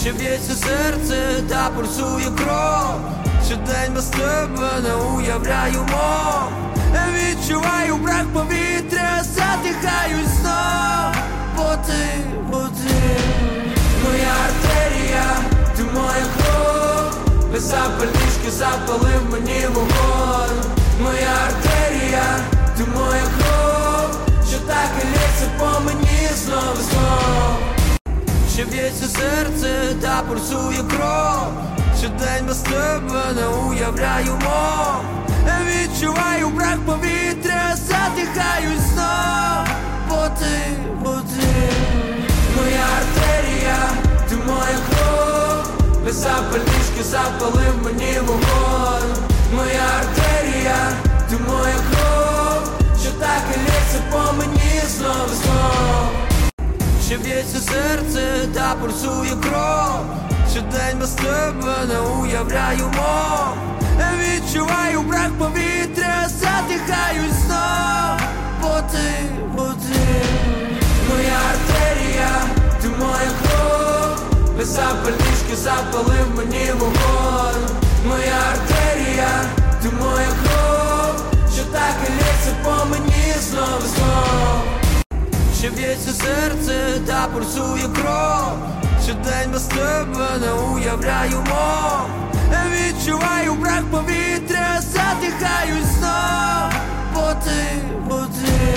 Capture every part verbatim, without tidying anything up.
Ще б'ється серце та пульсує кров. Щодень без тебе не уявляємо. Відчуваю брак повітря, затихаю знов. Бо ти, бо ти моя артерія, ти моя кров. Без запальнички запалив мені вогонь. Моя артерія, ти моя кров, що так і лється по мені знов і знов. Ще б'ється серце та пульсує кров. Щодень без тебе не уявляємо. Відчуваю брак повітря, затихаю знов. Бо ти, бо ти моя артерія, ти моя кров. Без запальнички запалив мені вогонь. Моя артерія, ти моя кров, що так і лється по мені знов і знов. Ще б'ється серце та пульсує кров. Щодень без тебе не уявляємо. Відчуваю брак повітря, затихаю знов. Бо ти, бо ти моя артерія, ти моя кров. Без запальнички запалив мені вогонь. Моя артерія, ти моя кров, що так і лється по мені знов і знов. Ще б'ється серце та пульсує кров. Щодень без тебе не уявляємо. Відчуваю брак повітря, затихаю знов. Бо ти, бо ти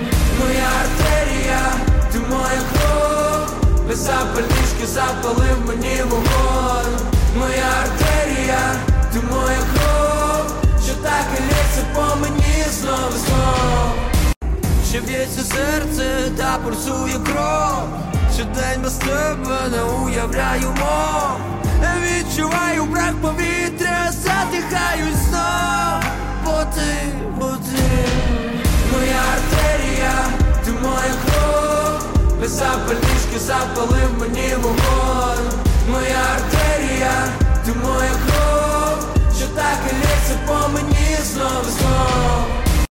моя артерія, ти моя кров. Без запальнички запалив мені вогонь. Моя артерія, ти моя кров, що так і лється по мені знов і знов. Ще б'ється серце та пульсує кров. Щодень без тебе не уявляємо. Відчуваю брак повітря, затихаю знов. Бо ти, бо ти моя артерія, ти моя кров. Без запальнички запалив мені вогонь. Моя